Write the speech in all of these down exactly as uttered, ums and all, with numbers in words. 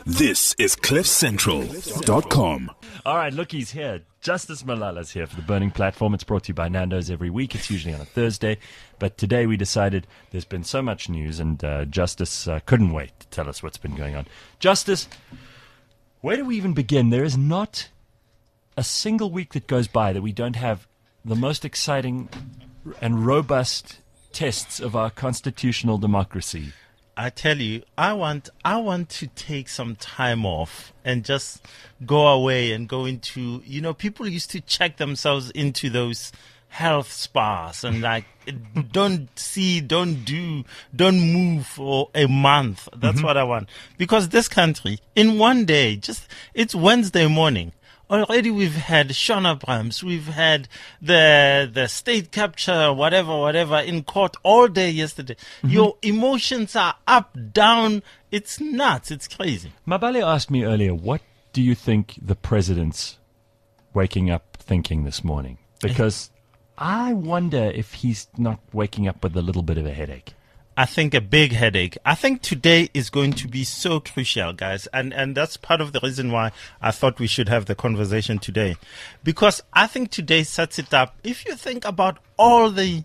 This is cliff central dot com. All right, look, he's here. Justice Malala's here for the Burning Platform. It's brought to you by Nando's every week. It's usually on a Thursday. But today we decided there's been so much news, and uh, Justice uh, couldn't wait to tell us what's been going on. Justice, where do we even begin? There is not a single week that goes by that we don't have the most exciting and robust tests of our constitutional democracy. I tell you, I want I want to take some time off and just go away and go into, you know, people used to check themselves into those health spas and like don't see, don't do, don't move for a month. That's mm-hmm. what I want. Because this country, in one day, just it's Wednesday morning. Already we've had Sean Abrams, we've had the the state capture, whatever, whatever, in court all day yesterday. Mm-hmm. Your emotions are up, down. It's nuts. It's crazy. Mabale asked me earlier, what do you think the president's waking up thinking this morning? Because I wonder if he's not waking up with a little bit of a headache. I think a big headache. I think today is going to be so crucial, guys. And, and that's part of the reason why I thought we should have the conversation today. Because I think today sets it up. If you think about all the,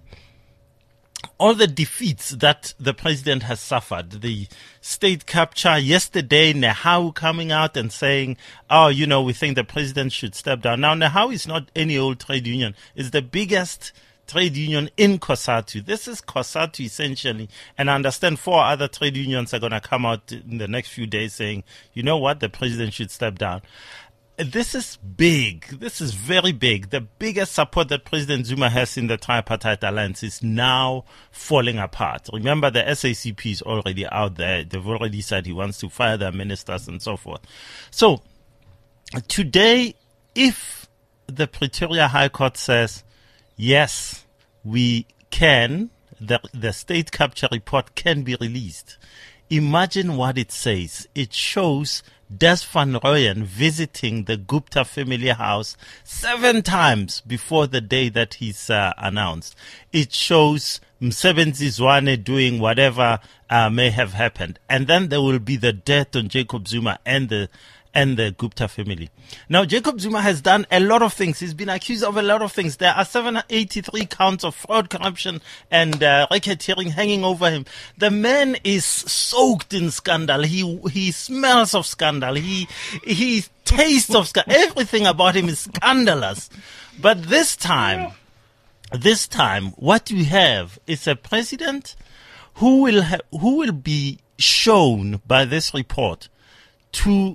all the defeats that the president has suffered, the state capture yesterday, Nehau coming out and saying, oh, you know, we think the president should step down. Now, Nehau is not any old trade union. It's the biggest trade union in COSATU. This is COSATU essentially, and I understand four other trade unions are going to come out in the next few days saying, you know what, the president should step down. This is big. This is very big. The biggest support that President Zuma has in the tripartite alliance is now falling apart. Remember, the S A C P is already out there. They've already said he wants to fire their ministers and so forth. So today, if the Pretoria High Court says, yes, we can, the, the state capture report can be released. Imagine what it says. It shows Des van Rooyen visiting the Gupta family house seven times before the day that he's uh, announced. It shows Msebenzi Zwane doing whatever uh, may have happened. And then there will be the death on Jacob Zuma and the and the Gupta family. Now, Jacob Zuma has done a lot of things. He's been accused of a lot of things. There are seven hundred eighty-three counts of fraud, corruption, and uh, racketeering hanging over him. The man is soaked in scandal. He he smells of scandal. He he tastes of scandal. Everything about him is scandalous. But this time, this time, what we have is a president who will ha- who will be shown by this report to,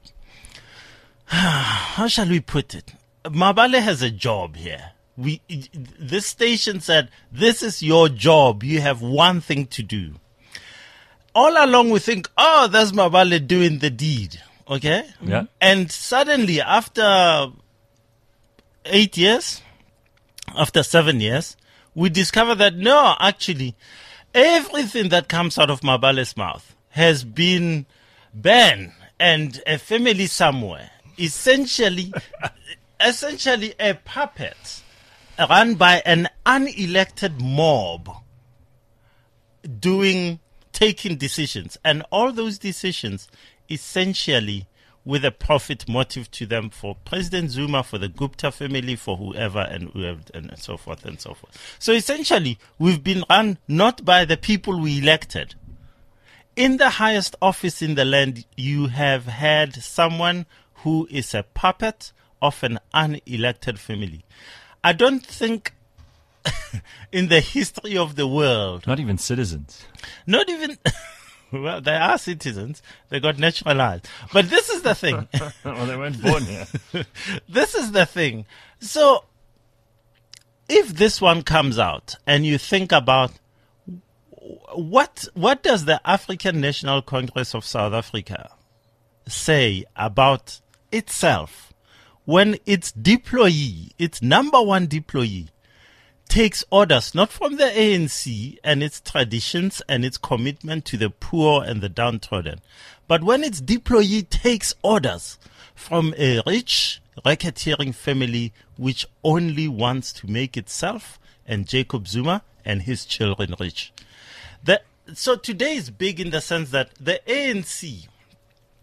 how shall we put it? Mabale has a job here. We, this station said, this is your job. You have one thing to do. All along we think, oh, that's Mabale doing the deed. Okay? Yeah. And suddenly, after eight years, after seven years, we discover that no, actually, everything that comes out of Mabale's mouth has been banned and a family somewhere. Essentially, essentially a puppet run by an unelected mob doing, taking decisions. And all those decisions essentially with a profit motive to them for President Zuma, for the Gupta family, for whoever and whoever and so forth and so forth. So essentially, we've been run not by the people we elected. In the highest office in the land, you have had someone who is a puppet of an unelected family. I don't think in the history of the world... Not even citizens. Not even... Well, they are citizens. They got naturalized. But this is the thing. Well, they weren't born here. This is the thing. So, if this one comes out and you think about what what does the African National Congress of South Africa say about itself when its deployee, its number one deployee, takes orders not from the A N C and its traditions and its commitment to the poor and the downtrodden, but when its deployee takes orders from a rich racketeering family which only wants to make itself and Jacob Zuma and his children rich. The, so today is big in the sense that the A N C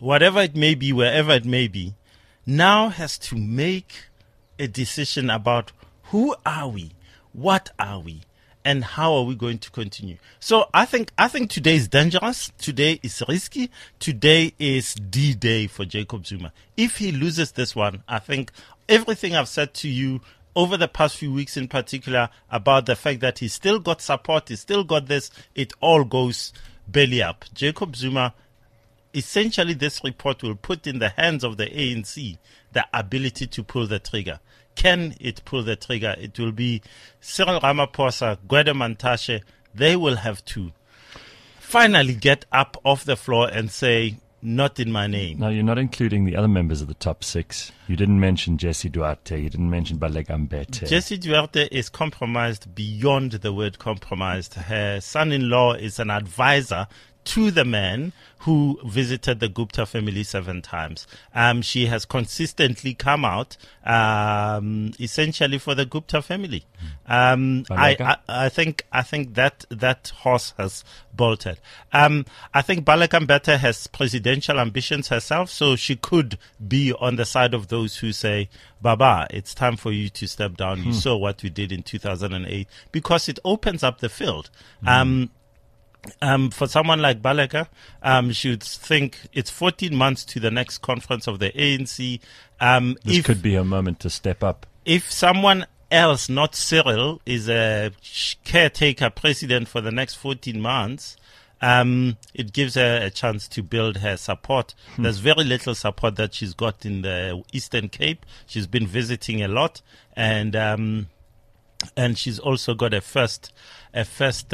whatever it may be, wherever it may be, now has to make a decision about who are we, what are we, and how are we going to continue. So I think I think today is dangerous. Today is risky. Today is D-Day for Jacob Zuma. If he loses this one, I think everything I've said to you over the past few weeks in particular about the fact that he's still got support, he's still got this, it all goes belly up. Jacob Zuma, essentially this report will put in the hands of the A N C the ability to pull the trigger. Can it pull the trigger? It will be Cyril Ramaphosa, Gwede Mantashe. They will have to finally get up off the floor and say, not in my name. Now, you're not including the other members of the top six. You didn't mention Jesse Duarte. You didn't mention Baleka Mbete. Jesse Duarte is compromised beyond the word compromised. Her son-in-law is an advisor to the man who visited the Gupta family seven times. Um, she has consistently come out, um, essentially for the Gupta family. Um, I, I, I think, I think that, that horse has bolted. Um, I think Baleka Mbete has presidential ambitions herself, so she could be on the side of those who say, Baba, it's time for you to step down. Hmm. You saw what we did in two thousand eight, because it opens up the field. Hmm. Um, Um, for someone like Baleka, um, she would think it's fourteen months to the next conference of the A N C. Um, this if, could be a moment to step up. If someone else, not Cyril, is a caretaker president for the next fourteen months, um, it gives her a chance to build her support. Hmm. There's very little support that she's got in the Eastern Cape. She's been visiting a lot, and um, and she's also got a first, a first.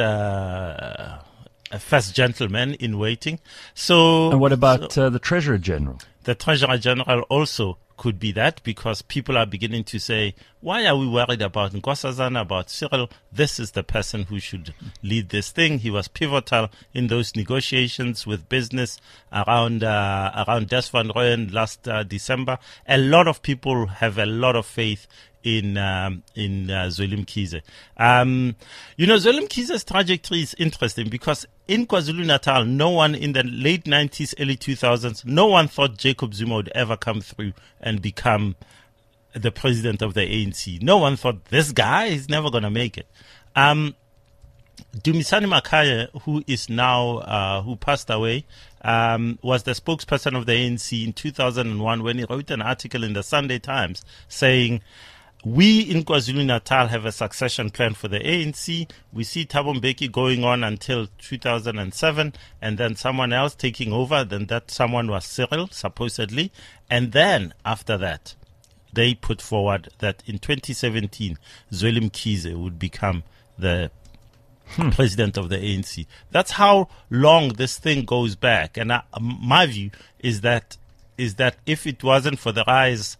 Uh, A first gentleman in waiting. So, and what about so uh, the Treasurer General? The Treasurer General also could be that, because people are beginning to say, why are we worried about Nkosazana, about Cyril? This is the person who should lead this thing. He was pivotal in those negotiations with business around uh, around Des Van Rooyen last uh, December. A lot of people have a lot of faith in um, in uh, Zweli Mkhize. Um, you know, Zweli Mkhize's trajectory is interesting because in KwaZulu-Natal, no one in the late nineties, early two thousands, no one thought Jacob Zuma would ever come through and become the president of the A N C. No one thought, this guy is never going to make it. Um, Dumisani Makhaya, who is now, uh, who passed away, um, was the spokesperson of the A N C in two thousand one when he wrote an article in the Sunday Times saying, we in KwaZulu-Natal have a succession plan for the A N C. We see Thabo Mbeki going on until two thousand seven, and then someone else taking over. Then that someone was Cyril, supposedly. And then after that, they put forward that in twenty seventeen, Zweli Mkhize would become the hmm. president of the A N C. That's how long this thing goes back. And I, my view is that is that if it wasn't for the rise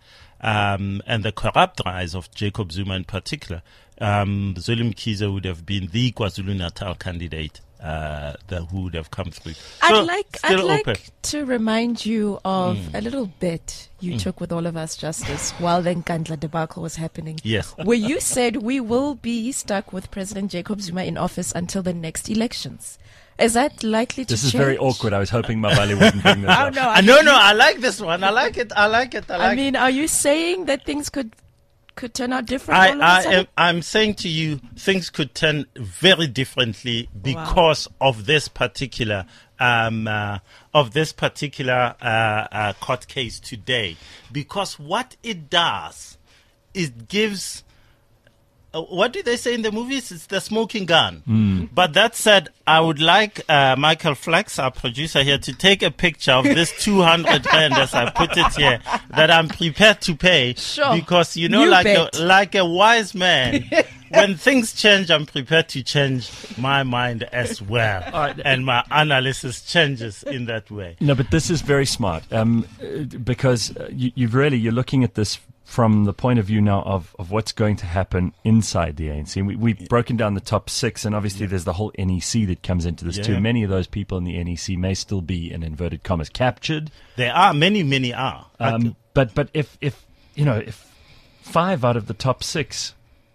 Um, and the corrupt rise of Jacob Zuma in particular, um, Zweli Mkhize would have been the KwaZulu-Natal candidate uh, that who would have come through. I'd so, like, still I'd open. like to remind you of Mm. a little bit you Mm. took with all of us, Justice, while the Nkandla debacle was happening. Yes. Where you said we will be stuck with President Jacob Zuma in office until the next elections. Is that likely to This change? is very awkward. I was hoping Mabali wouldn't bring this Oh, up. no, Uh, I no, mean, no, I like this one. I like it. I like it. I like I mean, are you saying that things could could turn out different? I, all of a I sudden? am, I'm saying to you, things could turn very differently because wow. of this particular um, uh, of this particular uh, uh, court case today. Because what it does, it gives. Uh, what do they say in the movies? It's the smoking gun. Mm. But that said, I would like uh, Michael Flex, our producer here, to take a picture of this two hundred rand, as I put it here, that I'm prepared to pay. Sure. Because, you know, You like a, bet. like a wise man, when things change, I'm prepared to change my mind as well. Right. And my analysis changes in that way. No, but this is very smart um, uh, because uh, you, you've really, you're looking at this from the point of view now of, of what's going to happen inside the A N C. We, we've broken down the top six, and obviously yeah. there's the whole N E C that comes into this yeah. too. Many of those people in the N E C may still be, in inverted commas, captured. There are, many, many are. Um, but but if, if, you know, if five out of the top six,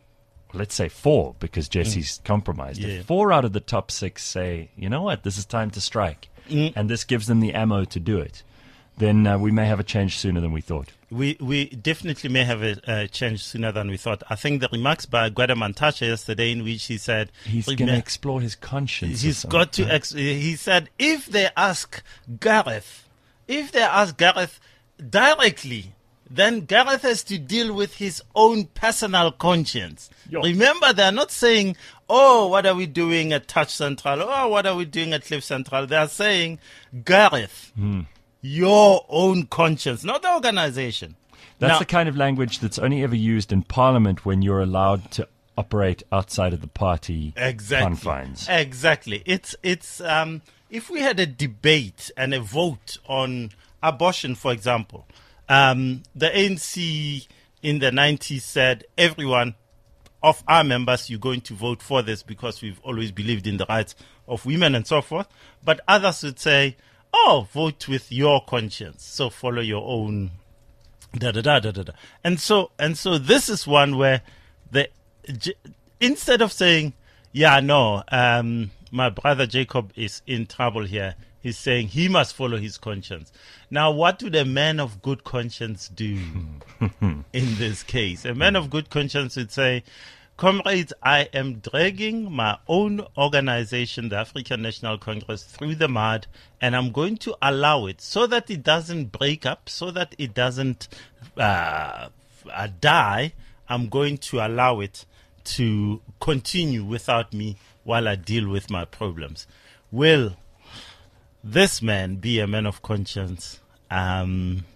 let's say four, because Jesse's mm. compromised, yeah. if four out of the top six say, you know what, this is time to strike, mm. and this gives them the ammo to do it, then uh, we may have a change sooner than we thought. We we definitely may have a uh, change sooner than we thought. I think the remarks by Gwede Mantashe yesterday, in which he said he's going to explore his conscience. He's got to. Ex- he said if they ask Gareth, if they ask Gareth directly, then Gareth has to deal with his own personal conscience. Yo. Remember, they're not saying, "Oh, what are we doing at Touch Central? Oh, what are we doing at Cliff Central?" They are saying, Gareth. Hmm. Your own conscience, not the organization. That's now, the kind of language that's only ever used in Parliament when you're allowed to operate outside of the party exactly, confines. Exactly. It's it's um, if we had a debate and a vote on abortion, for example, um, the A N C in the nineties said everyone of our members, you're going to vote for this because we've always believed in the rights of women and so forth. But others would say, oh, vote with your conscience. So follow your own da da da da da da. And so and so this is one where the instead of saying, yeah, no, um, my brother Jacob is in trouble here, he's saying he must follow his conscience. Now, what would a man of good conscience do in this case? A man of good conscience would say, comrades, I am dragging my own organization, the African National Congress, through the mud, and I'm going to allow it so that it doesn't break up, so that it doesn't uh, uh, die. I'm going to allow it to continue without me while I deal with my problems. Will this man be a man of conscience? Um...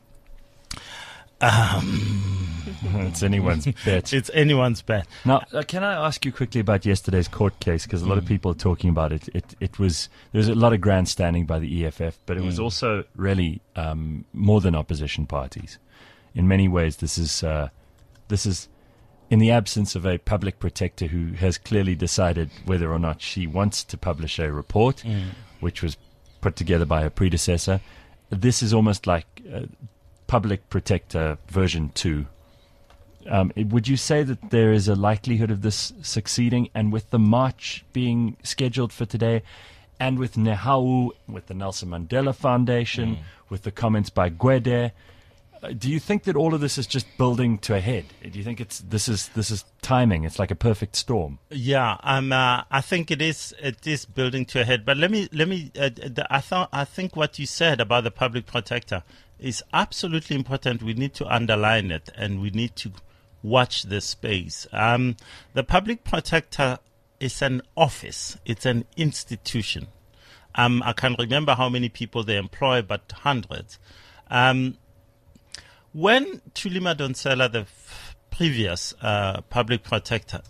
Um, it's anyone's bet. It's anyone's bet. Now, uh, can I ask you quickly about yesterday's court case? Because a lot mm. of people are talking about it. It, it was there was a lot of grandstanding by the E F F, but it mm. was also really um, more than opposition parties. In many ways, this is uh, this is in the absence of a public protector who has clearly decided whether or not she wants to publish a report, mm. which was put together by her predecessor. This is almost like Uh, Public Protector version two. Um, it, would you say that there is a likelihood of this succeeding? And with the march being scheduled for today, and with Nehau, with the Nelson Mandela Foundation, mm. with the comments by Gwede, uh, do you think that all of this is just building to a head? Do you think it's this is this is timing? It's like a perfect storm. Yeah, um, uh, I think it is. It is building to a head. But let me let me. Uh, the, I thought I think what you said about the Public Protector is absolutely important. We need to underline it, and we need to watch this space. Um, the Public Protector is an office. It's an institution. Um, I can't remember how many people they employ, but hundreds. Um, when Thuli Madonsela, the f- previous uh, Public Protector,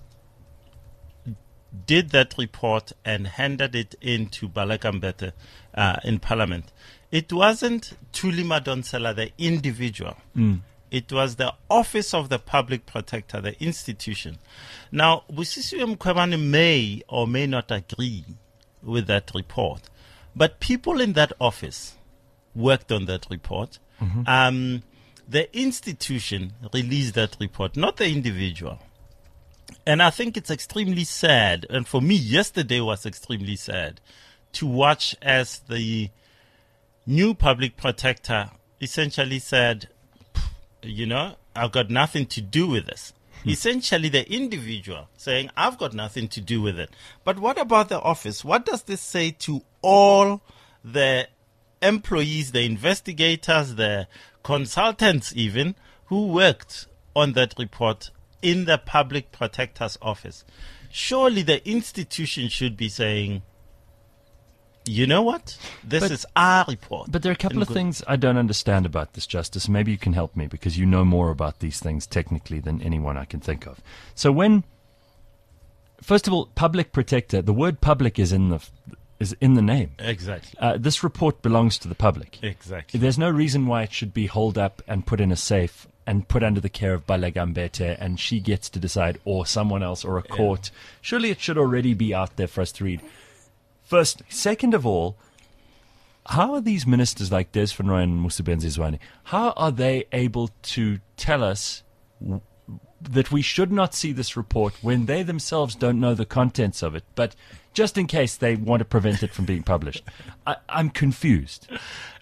did that report and handed it in to Baleka Mbete uh, in Parliament, it wasn't Thuli Madonsela, the individual. Mm. It was the Office of the Public Protector, the institution. Now, Busisiwe Mkhwebane may or may not agree with that report, but people in that office worked on that report. Mm-hmm. Um, the institution released that report, not the individual. And I think it's extremely sad, and for me, yesterday was extremely sad, to watch as the new Public Protector essentially said, you know, I've got nothing to do with this. Hmm. Essentially, the individual saying, I've got nothing to do with it. But what about the office? What does this say to all the employees, the investigators, the consultants even, who worked on that report in the Public Protector's office? Surely the institution should be saying, you know what? This but, is our report. But there are a couple of things I don't understand about this, Justice. Maybe you can help me because you know more about these things technically than anyone I can think of. So when, first of all, Public Protector, the word public is in the is in the name. Exactly. Uh, this report belongs to the public. Exactly. There's no reason why it should be holed up and put in a safe and put under the care of Baleka Mbete, and she gets to decide, or someone else, or a court. Yeah. Surely it should already be out there for us to read. First, second of all, how are these ministers like Des Van Rooyen and Mosebenzi Zwane, how are they able to tell us w- that we should not see this report when they themselves don't know the contents of it, but just in case they want to prevent it from being published? I, I'm confused.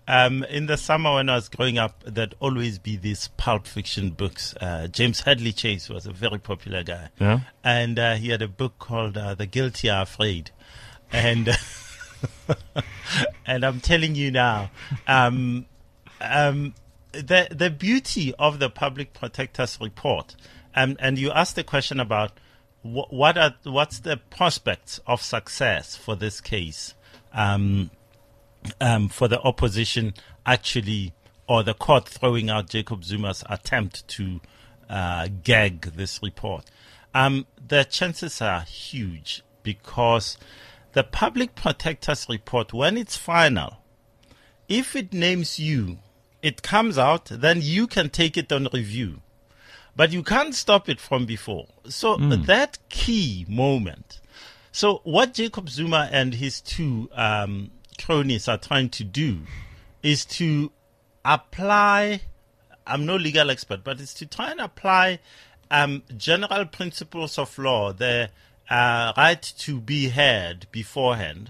Um, in the summer when I was growing up, there'd always be these pulp fiction books. Uh, James Hadley Chase was a very popular guy. Yeah. And uh, he had a book called uh, The Guilty Are Afraid. And and I'm telling you now, um, um, the the beauty of the Public Protector's report, um, and you asked the question about wh- what are what's the prospects of success for this case. Um, Um, for the opposition actually, or the court throwing out Jacob Zuma's attempt to uh, gag this report. Um, the chances are huge because the Public Protector's report, when it's final, if it names you, it comes out, then you can take it on review. But you can't stop it from before. So mm. that key moment. So what Jacob Zuma and his two um cronies are trying to do is to apply, I'm no legal expert, but it's to try and apply um, general principles of law, the uh, right to be heard beforehand,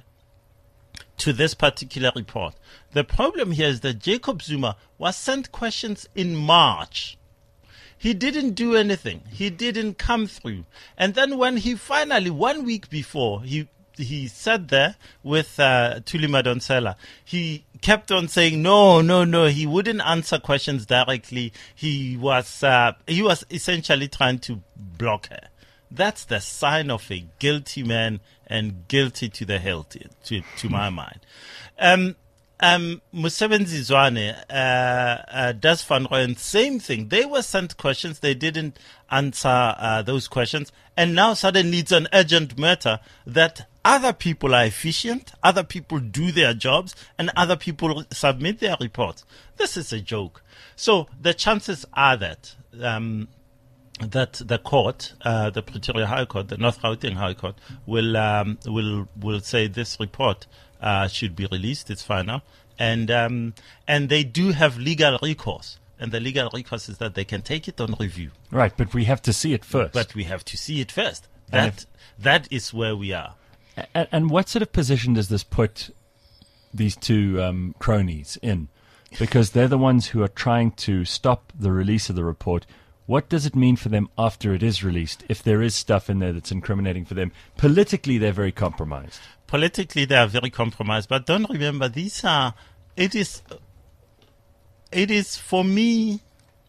to this particular report. The problem here is that Jacob Zuma was sent questions in March. He didn't do anything. He didn't come through. And then when he finally, one week before, he he sat there with uh, Thuli Madonsela. He kept on saying, no, no, no, he wouldn't answer questions directly. He was uh, he was essentially trying to block her. That's the sign of a guilty man and guilty to the hilt, to, to my mind. Um, um, Mosebenzi Zwane, uh, uh, Das van Rooyen, same thing. They were sent questions. They didn't answer uh, those questions. And now suddenly it's an urgent matter that other people are efficient, other people do their jobs, and other people submit their reports. This is a joke. So the chances are that um, that the court, uh, the Pretoria High Court, the North Gauteng High Court, will um, will will say this report uh, should be released. It's final, and um, and they do have legal recourse. And the legal recourse is that they can take it on review. Right, but we have to see it first. But we have to see it first. That if, that is where we are. And, and what sort of position does this put these two um, cronies in? Because they're the ones who are trying to stop the release of the report. What does it mean for them after it is released, if there is stuff in there that's incriminating for them? Politically, they're very compromised. Politically, they are very compromised. But don't remember, these are, it is... It is, for me,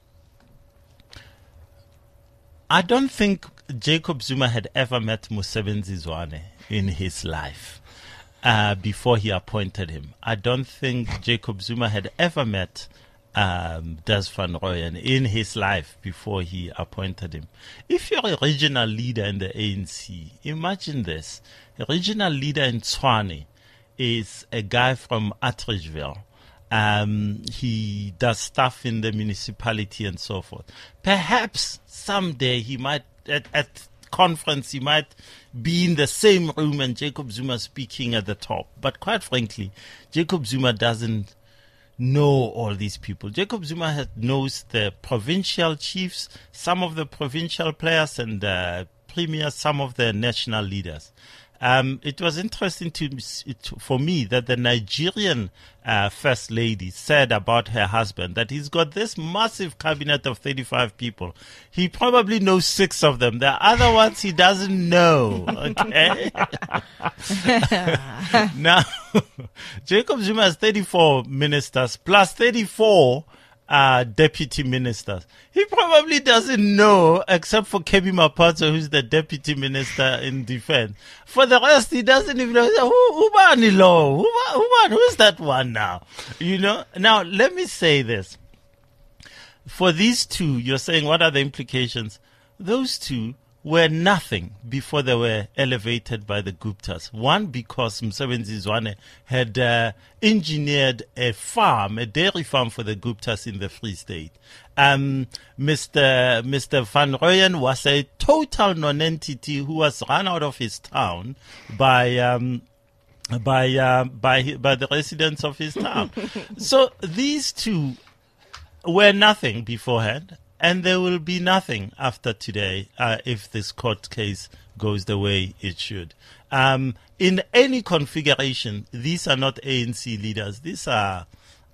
I don't think Jacob Zuma had ever met Mosebenzi Zwane in his life uh, before he appointed him. I don't think Jacob Zuma had ever met um, Das van Rooyen in his life before he appointed him. If you're a regional leader in the A N C, imagine this. A regional leader in Tshwane is a guy from Atteridgeville. Um, he does stuff in the municipality and so forth. Perhaps someday he might, at, at conference, he might be in the same room and Jacob Zuma speaking at the top. But quite frankly, Jacob Zuma doesn't know all these people. Jacob Zuma has, knows the provincial chiefs, some of the provincial players and uh, premiers, some of the national leaders. Um, it was interesting to, it, for me that the Nigerian uh, First Lady said about her husband that he's got this massive cabinet of thirty-five people. He probably knows six of them. The other ones he doesn't know. Okay. Now, Jacob Zuma has thirty-four ministers plus thirty-four Uh, deputy ministers. He probably doesn't know, except for Kemi Mapatso, who's the deputy minister in defense. For the rest, he doesn't even know. Who, Ubani Lo? Who, who's that one now? You know? Now, let me say this. For these two, you're saying, what are the implications? Those two were nothing before they were elevated by the Guptas. One, because Mosebenzi Zwane had uh, engineered a farm, a dairy farm for the Guptas in the Free State. Um, Mister Mister Van Rooyen was a total non-entity who was run out of his town by um, by uh, by by the residents of his town. So these two were nothing beforehand. And there will be nothing after today uh, if this court case goes the way it should. Um, in any configuration, these are not A N C leaders. These are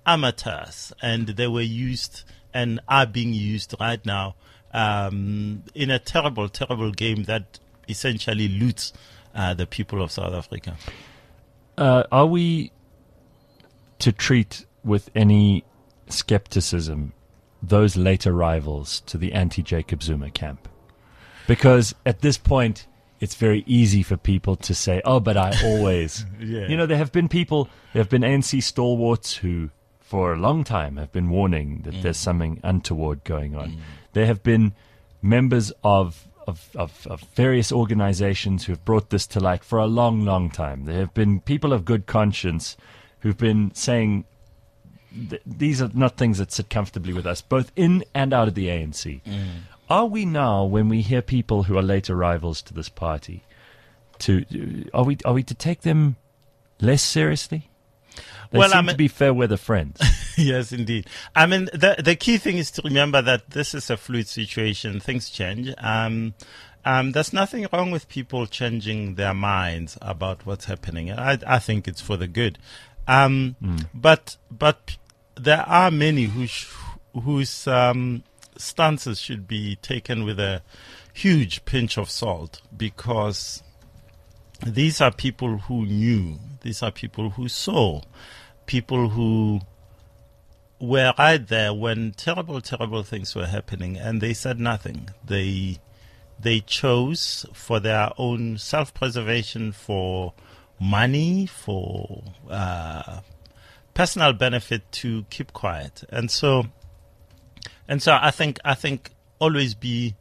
amateurs, and they were used and are being used right now um, in a terrible, terrible game that essentially loots uh, the people of South Africa. Uh, are we to treat with any skepticism those late arrivals to the anti-Jacob Zuma camp? Because at this point, it's very easy for people to say, oh, but I always... Yeah. You know, there have been people, there have been A N C stalwarts who, for a long time, have been warning that mm. there's something untoward going on. Mm. There have been members of, of, of, of various organizations who have brought this to light for a long, long time. There have been people of good conscience who've been saying th- these are not things that sit comfortably with us, both in and out of the A N C. Mm. Are we now, when we hear people who are late arrivals to this party, to are we are we to take them less seriously? They well, seem I mean, to be fair weather friends. Yes, indeed. I mean, the the key thing is to remember that this is a fluid situation. Things change. Um, um, there's nothing wrong with people changing their minds about what's happening. I I think it's for the good. Um, mm. But but there are many who sh- whose um, stances should be taken with a huge pinch of salt, because these are people who knew, these are people who saw, people who were right there when terrible, terrible things were happening, and they said nothing. They they chose for their own self-preservation, for money, for uh, personal benefit, to keep quiet. And so And so I think I think always be,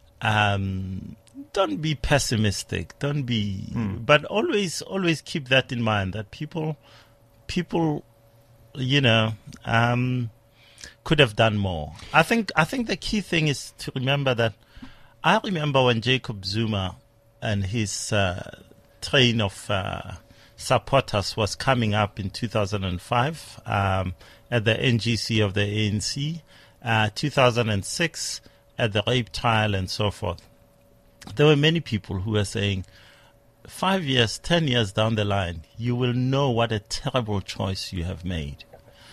um, don't be pessimistic, don't be, mm. but always always keep that in mind, that people, people, you know, um, could have done more. I think I think the key thing is to remember that. I remember when Jacob Zuma and his uh, train of uh, supporters was coming up in two thousand five um, at the N G C of the A N C. Uh, two thousand six at the rape trial and so forth. There were many people who were saying, five years, ten years down the line, you will know what a terrible choice you have made.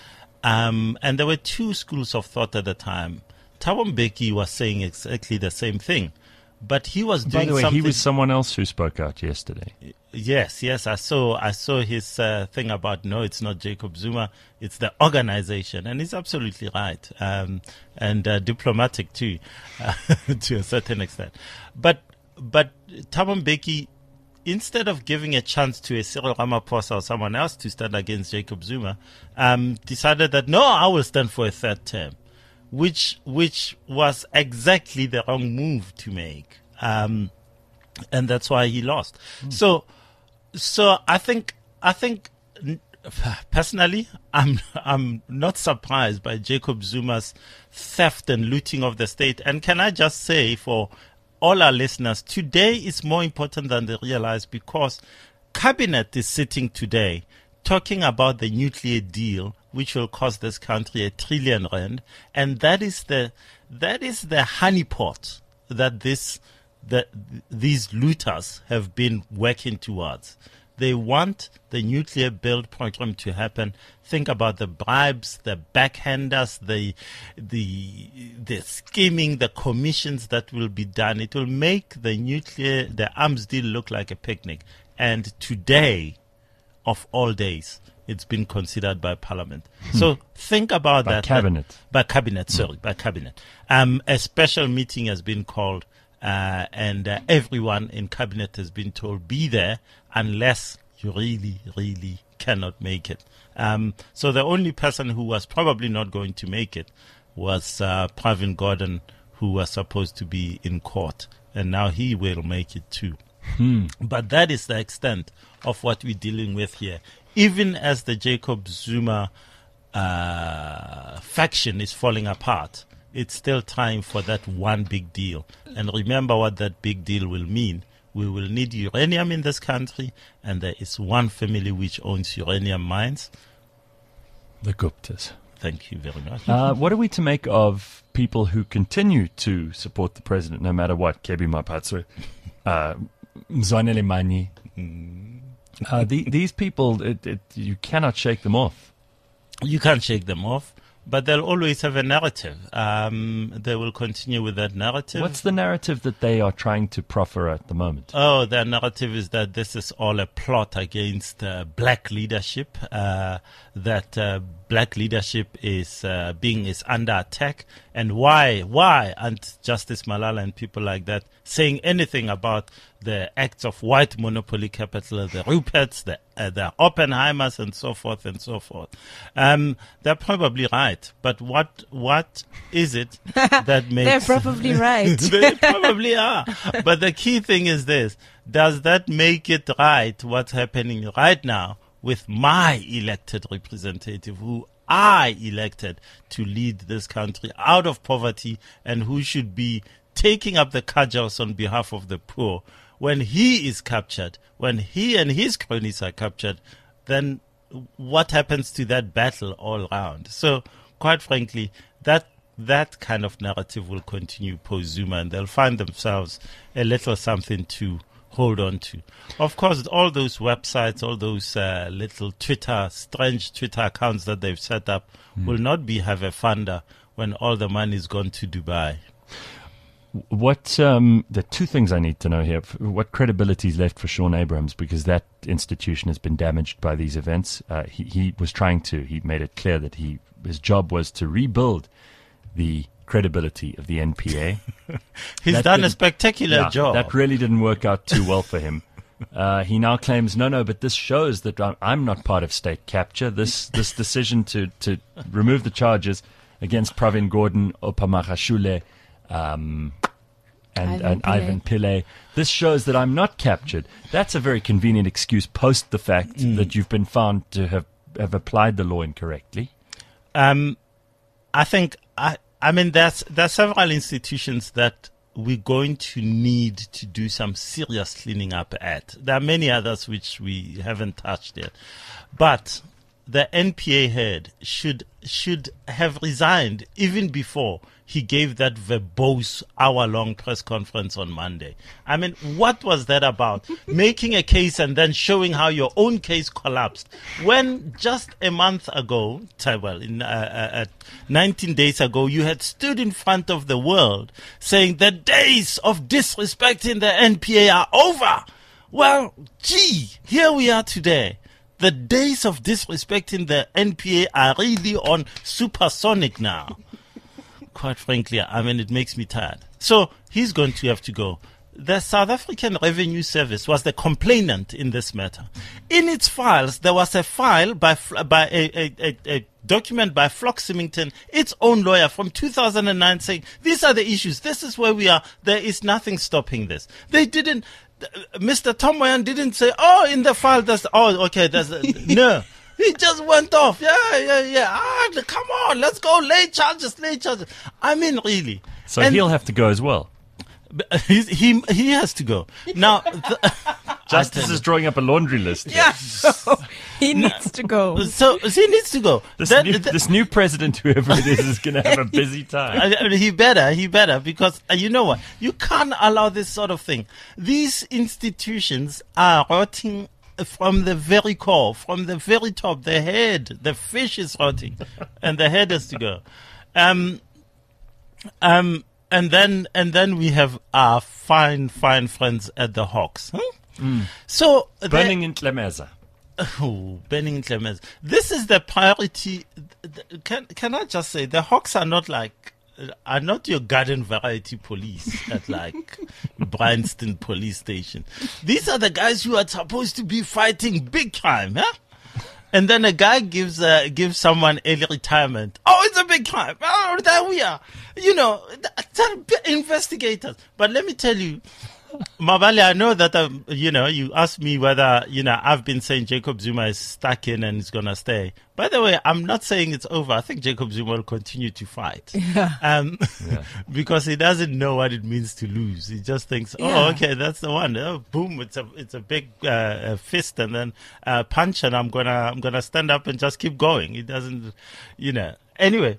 Um, and there were two schools of thought at the time. Thabo Mbeki was saying exactly the same thing, but he was doing By the way, something. he was someone else who spoke out yesterday. Yes, yes, I saw. I saw his uh, thing about no, it's not Jacob Zuma, it's the organization, and he's absolutely right, um, and uh, diplomatic too, uh, to a certain extent. But but Thabo Mbeki, instead of giving a chance to a Cyril Ramaphosa or someone else to stand against Jacob Zuma, um, decided that no, I will stand for a third term, which which was exactly the wrong move to make, um, and that's why he lost. Mm. So. So I think I think personally I'm I'm not surprised by Jacob Zuma's theft and looting of the state. And can I just say for all our listeners, today is more important than they realize, because Cabinet is sitting today talking about the nuclear deal, which will cost this country a trillion rand, and that is the that is the honeypot that this. that these looters have been working towards. They want the nuclear build program to happen. Think about the bribes, the backhanders, the the the scheming, the commissions that will be done. It will make the nuclear, the arms deal look like a picnic. And today, of all days, it's been considered by Parliament. Hmm. So think about by that. Cabinet. That, by cabinet, sorry, hmm. by cabinet. Um, a special meeting has been called. Uh, and uh, everyone in cabinet has been told, be there unless you really, really cannot make it. Um, so the only person who was probably not going to make it was uh, Pravin Gordhan, who was supposed to be in court. And now he will make it too. Hmm. But that is the extent of what we're dealing with here. Even as the Jacob Zuma uh, faction is falling apart, it's still time for that one big deal. And remember what that big deal will mean. We will need uranium in this country, and there is one family which owns uranium mines. The Guptas. Thank you very much. Uh, what are we to make of people who continue to support the president no matter what? Kebi Mapatswe, uh, Mzwanele Manyi. Uh, the, these people, it, it, you cannot shake them off. You can't shake them off, but they'll always have a narrative. Um, they will continue with that narrative. What's the narrative that they are trying to proffer at the moment? Oh, their narrative is that this is all a plot against uh, black leadership, uh, that uh, black leadership is uh, being is under attack. And why, why aren't Justice Malala and people like that saying anything about the acts of white monopoly capital, the Ruperts, the, uh, the Oppenheimers, and so forth and so forth? Um, they're probably right, but what what is it that makes... They're probably right. They probably are. But the key thing is this. Does that make it right, what's happening right now with my elected representative, who I elected to lead this country out of poverty and who should be taking up the cudgels on behalf of the poor? When he is captured, when he and his cronies are captured, then what happens to that battle all round? So, quite frankly, that that kind of narrative will continue post-Zuma, and they'll find themselves a little something to hold on to. Of course, all those websites, all those uh, little Twitter, strange Twitter accounts that they've set up mm. will not be have a funder when all the money is gone to Dubai. What um, the two things I need to know here: what credibility is left for Sean Abrahams, because that institution has been damaged by these events. Uh, he, he was trying to. He made it clear that he his job was to rebuild the credibility of the N P A. He's that done a spectacular yeah, job. That really didn't work out too well for him. Uh, he now claims, no, no, but this shows that I'm, I'm not part of state capture. This this decision to to remove the charges against Pravin Gordhan, Opamagashule, um, and, Ivan and Pillay. Ivan Pillay. This shows that I'm not captured. That's a very convenient excuse post the fact Mm. that you've been found to have, have applied the law incorrectly. Um, I think, I, I mean, there's, there are several institutions that we're going to need to do some serious cleaning up at. There are many others which we haven't touched yet. But the N P A head should should have resigned even before he gave that verbose hour-long press conference on Monday. I mean, what was that about? Making a case and then showing how your own case collapsed. When just a month ago, well, in, uh, uh, nineteen days ago, you had stood in front of the world saying the days of disrespecting the N P A are over. Well, gee, here we are today. The days of disrespecting the N P A are really on supersonic now. Quite frankly, I mean, it makes me tired. So he's going to have to go. The South African Revenue Service was the complainant in this matter. In its files, there was a file by by a, a, a, a document by Flock Symington, its own lawyer, from two thousand nine, saying these are the issues. This is where we are. There is nothing stopping this. They didn't. Mister Tom Moyan didn't say, "Oh, in the file, there's oh, okay, there's a, no." He just went off. Yeah, yeah, yeah. Ah, come on, let's go. Lay charges, lay charges. I mean, really. So And he'll have to go as well. he's, he he has to go now. The, Justice is drawing up a laundry list. Yeah, he needs to go. so he needs to go. This, That- new, that- this new president, whoever it is, is going to have a busy time. I- I- he better, he better, because uh, you know what? You can't allow this sort of thing. These institutions are rotting from the very core, from the very top. The head, the fish is rotting, and the head has to go. Um, um, and then and then we have our fine, fine friends at the Hawks. Huh? So they- Burning in Tlemeza. Oh, Benning Clemens. This is the priority. Can can I just say the Hawks are not like are not your garden variety police at like Bryanston police station. These are the guys who are supposed to be fighting big crime, huh? And then a guy gives uh, gives someone early retirement. Oh, it's a big crime. Oh, there we are. You know, they're investigators. But let me tell you, Mabali, I know that, um, you know, you asked me whether, you know, I've been saying Jacob Zuma is stuck in and is going to stay. By the way, I'm not saying it's over. I think Jacob Zuma will continue to fight. Yeah. Um, Yeah. because he doesn't know what it means to lose. He just thinks, oh, Yeah. okay, that's the one. Oh, boom, it's a, it's a big, uh, fist and then, uh, punch and I'm going to, I'm going to stand up and just keep going. He doesn't, you know, anyway.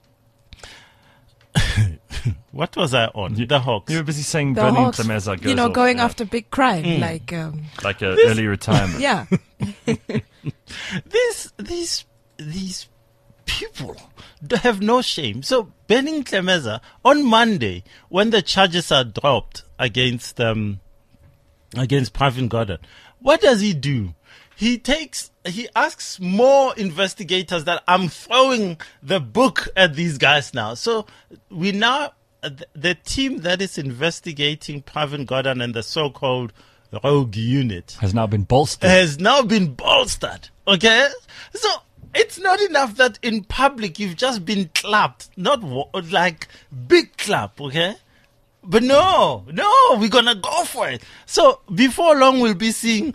What was I on? The Hawks. You were busy saying The Burning Hawks, Tlemeza goes you know, off, going yeah. after big crime, like um, like an early retirement. yeah, These, these, these people have no shame. So Benning Klemeza, on Monday, when the charges are dropped against um, against Pravin Gordhan, what does he do? He takes, he asks more investigators that I'm throwing the book at these guys now. So we now, the team that is investigating Pravin Gordhan and the so-called rogue unit Has now been bolstered. has now been bolstered. Okay? So it's not enough that in public you've just been clapped, not wo- like big clap, okay? But no, no, we're gonna go for it. So before long, we'll be seeing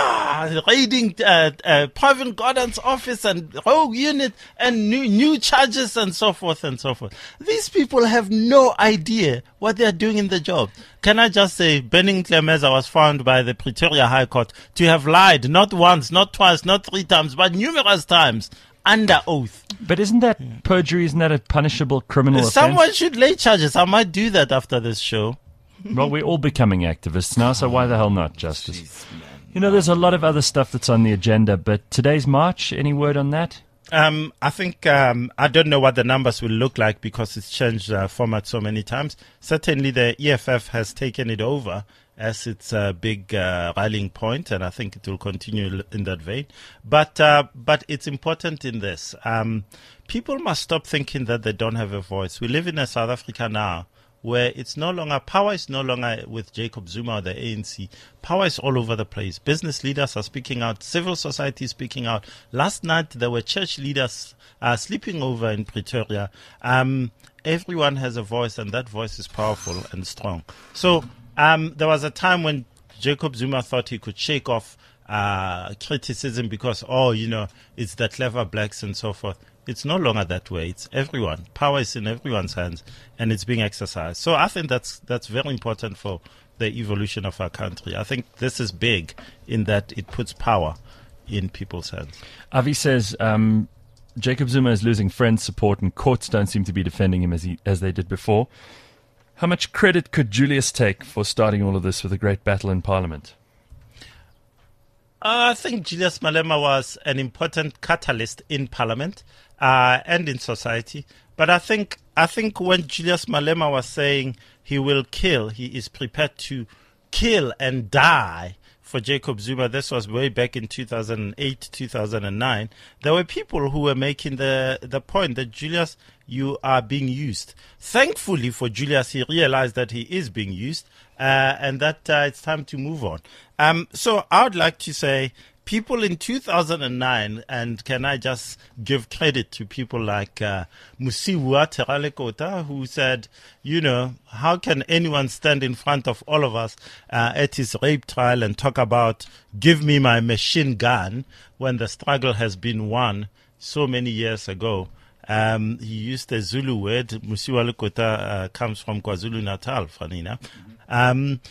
ah raiding uh, uh, Pravin Gordhan's office and rogue unit and new new charges and so forth and so forth. These people have no idea what they are doing in the job. Can I just say, Benning Klemeza was found by the Pretoria High Court to have lied not once, not twice, not three times, but numerous times. Under oath. But isn't that perjury? Isn't that a punishable criminal Someone offense? should lay charges. I might do that after this show. Well, we're all becoming activists now, so why the hell not, Justice? You know, there's a lot of other stuff that's on the agenda, but today's march, any word on that? Um, I think um, I don't know what the numbers will look like because it's changed uh, format so many times. Certainly, the E F F has taken it over as its uh, big uh, rallying point, and I think it will continue in that vein. But uh, but it's important in this. Um, people must stop thinking that they don't have a voice. We live in a South Africa now where it's no longer, power is no longer with Jacob Zuma or the A N C. Power is all over the place. Business leaders are speaking out. Civil society is speaking out. Last night, there were church leaders uh, sleeping over in Pretoria. Um, everyone has a voice, and that voice is powerful and strong. So um, there was a time when Jacob Zuma thought he could shake off uh, criticism because, oh, you know, it's the clever blacks and so forth. It's no longer that way. It's everyone. Power is in everyone's hands, and it's being exercised. So I think that's that's very important for the evolution of our country. I think this is big in that it puts power in people's hands. Avi says um, Jacob Zuma is losing friends, support, and courts don't seem to be defending him as he as they did before. How much credit could Julius take for starting all of this with a great battle in Parliament? Uh, I think Julius Malema was an important catalyst in Parliament uh, and in society. But I think I think when Julius Malema was saying he will kill, he is prepared to kill and die for Jacob Zuma. This was way back in two thousand eight, two thousand nine. There were people who were making the, the point that, Julius, you are being used. Thankfully for Julius, he realized that he is being used uh, and that uh, it's time to move on. Um, so I would like to say people in two thousand nine, and can I just give credit to people like uh, Musiwa Teralekota, who said, you know, how can anyone stand in front of all of us uh, at his rape trial and talk about give me my machine gun when the struggle has been won so many years ago. Um, he used a Zulu word. Musiwa Lekota uh, comes from KwaZulu-Natal, Fanina. Um,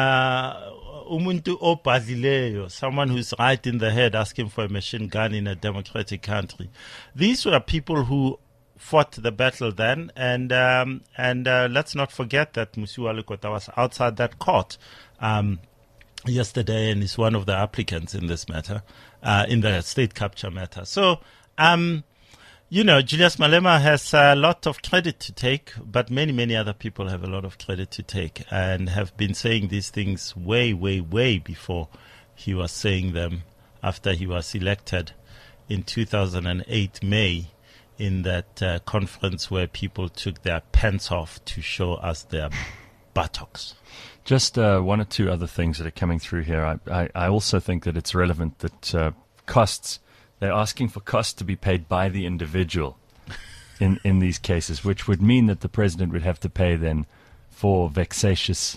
uh, Umuntu opadileyo, someone who's right in the head asking for a machine gun in a democratic country. These were people who fought the battle then, and um, and uh, let's not forget that Musiwa Lekota was outside that court um, yesterday and is one of the applicants in this matter, uh, in the state capture matter. So, um, you know, Julius Malema has a lot of credit to take, but many, many other people have a lot of credit to take and have been saying these things way, way, way before he was saying them after he was elected in two thousand eight, May, in that uh, conference where people took their pants off to show us their buttocks. Just uh, one or two other things that are coming through here. I, I, I also think that it's relevant that uh, costs... They're asking for costs to be paid by the individual in, in these cases, which would mean that the president would have to pay then for vexatious...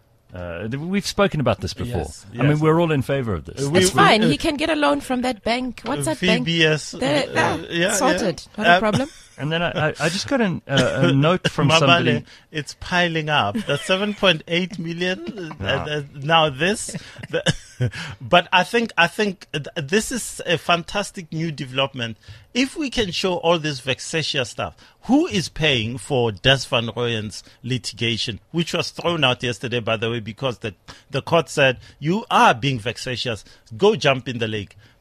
Uh, we've spoken about this before. Yes, I mean, yes. we're all in favor of this. We- It's we- fine. uh, He can get a loan from that bank. What's that bank? V B S. The- uh, ah, yeah, sorted. yeah. Not a Uh, problem. And then I, I, I just got an, uh, a note from Mabale, somebody... it's piling up. The seven point eight million. uh, uh, now this, the, but I think I think th- this is a fantastic new development. If we can show all this vexatious stuff, who is paying for Des Van Rooyen's litigation, which was thrown out yesterday, by the way, because the the court said you are being vexatious. Go jump in the lake.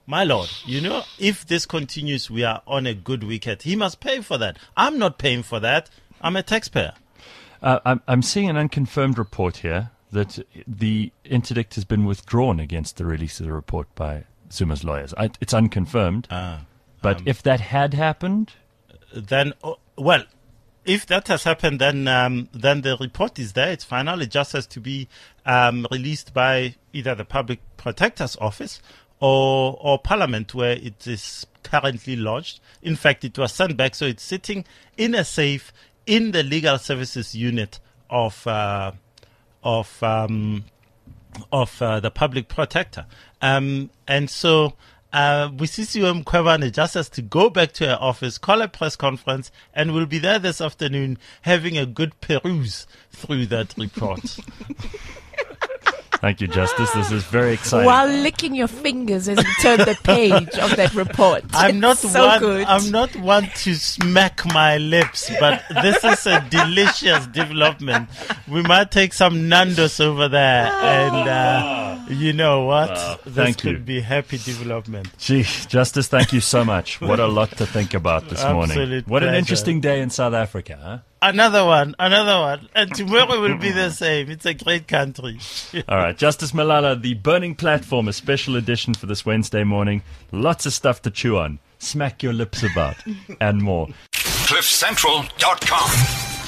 my lord, you know, if this continues, we are on a good wicket. He must pay for that. I'm not paying for that. I'm a taxpayer. Uh, I'm, I'm seeing an unconfirmed report here that the interdict has been withdrawn against the release of the report by Zuma's lawyers. I, it's unconfirmed. Ah, but um, if that had happened, then, oh, well, if that has happened, then um, then the report is there. It's final. It just has to be um, released by either the Public Protector's Office or or Parliament, where it is currently lodged. In fact, it was sent back, so it's sitting in a safe in the Legal Services Unit of uh, of um, of uh, the Public Protector, um, and so. Uh, Busisiwe Mkhwebane just has to go back to her office, call a press conference, and we'll be there this afternoon having a good peruse through that report. Thank you, Justice. This is very exciting. While licking your fingers as you turn the page of that report. I'm not It's so one. good. I'm not one to smack my lips, but this is a delicious development. We might take some Nando's over there, and uh, you know what? Uh, this thank could you. be happy development. Gee, Justice, thank you so much. What a lot to think about this morning. Absolute What an pleasure. interesting day in South Africa, huh? Another one, another one, and tomorrow will be the same. It's a great country. All right, Justice Malala, the Burning Platform, a special edition for this Wednesday morning. Lots of stuff to chew on, smack your lips about, and more. cliff central dot com